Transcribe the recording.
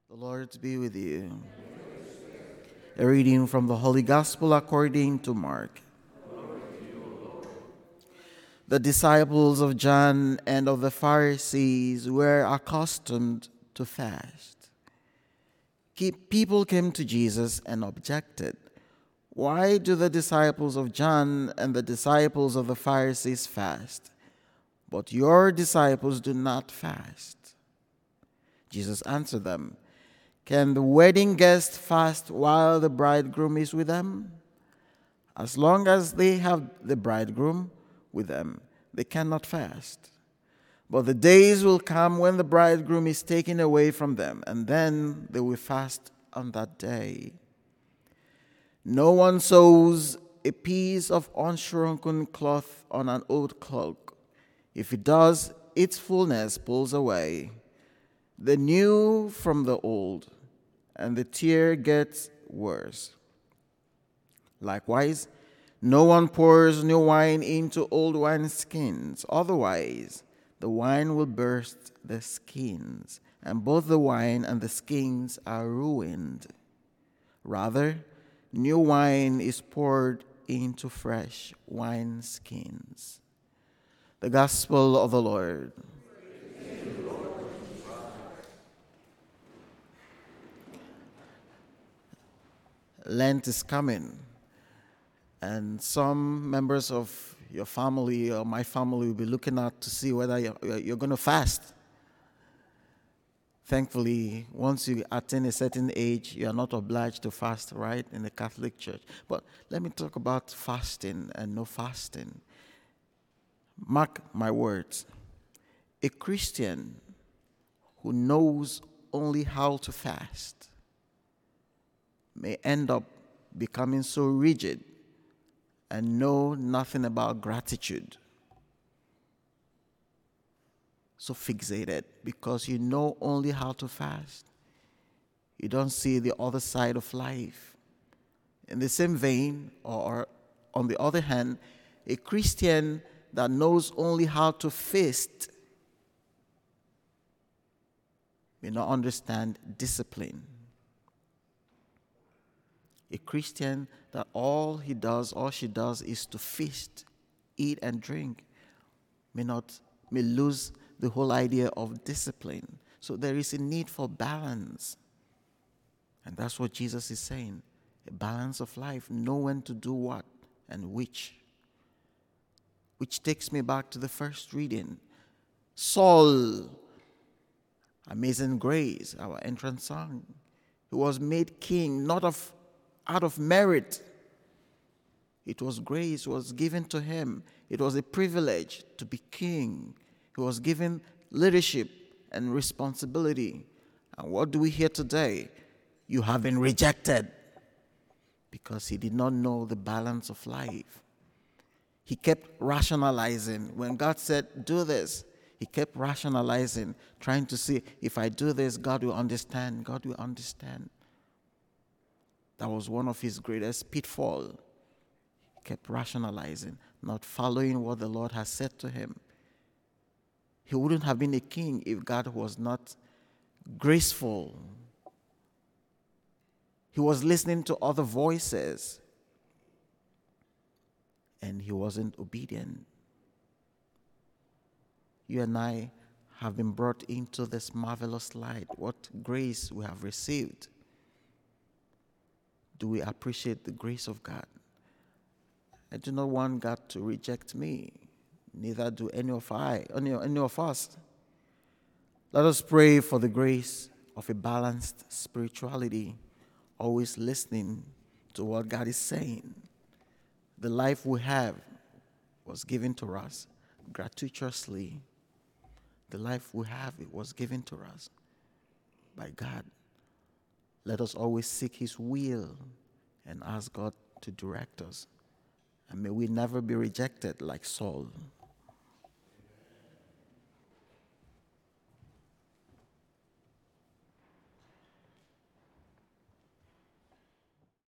The Lord be with you. A reading from the Holy Gospel according to Mark. The disciples of John and of the Pharisees were accustomed to fast. People came to Jesus and objected, "Why do the disciples of John and the disciples of the Pharisees fast, but your disciples do not fast?" Jesus answered them, "Can the wedding guests fast while the bridegroom is with them? As long as they have the bridegroom with them, they cannot fast. But the days will come when the bridegroom is taken away from them, and then they will fast on that day. No one sews a piece of unshrunken cloth on an old cloak. If it does, its fullness pulls away the new from the old, and the tear gets worse. Likewise, no one pours new wine into old wineskins. Otherwise, the wine will burst the skins, and both the wine and the skins are ruined. Rather, new wine is poured into fresh wineskins." The Gospel of the Lord. Lent is coming, and some members of your family or my family will be looking out to see whether you're going to fast. Thankfully, once you attain a certain age, you are not obliged to fast, right, in the Catholic Church. But let me talk about fasting and no fasting. Mark my words. A Christian who knows only how to fast may end up becoming so rigid and know nothing about gratitude. So fixated because you know only how to fast. You don't see the other side of life. In the same vein, or on the other hand, a Christian that knows only how to feast may not understand discipline. A Christian that all he does, all she does is to feast, eat and drink, may lose the whole idea of discipline. So there is a need for balance. And that's what Jesus is saying. A balance of life. Know when to do what and which. Which takes me back to the first reading. Saul, Amazing Grace, our entrance song. He was made king, not out of merit. It was grace was given to him. It was a privilege to be king. He was given leadership and responsibility. And what do we hear today? You have been rejected because he did not know the balance of life. He kept rationalizing. When God said, do this, he kept rationalizing, trying to see, if I do this, God will understand. God will understand. That was one of his greatest pitfalls. He kept rationalizing, not following what the Lord has said to him. He wouldn't have been a king if God was not graceful. He was listening to other voices, and he wasn't obedient. You and I have been brought into this marvelous light. What grace we have received. Do we appreciate the grace of God? I do not want God to reject me. Neither do any of us. Let us pray for the grace of a balanced spirituality, always listening to what God is saying. The life we have was given to us gratuitously. The life we have, it was given to us by God. Let us always seek his will and ask God to direct us. And may we never be rejected like Saul.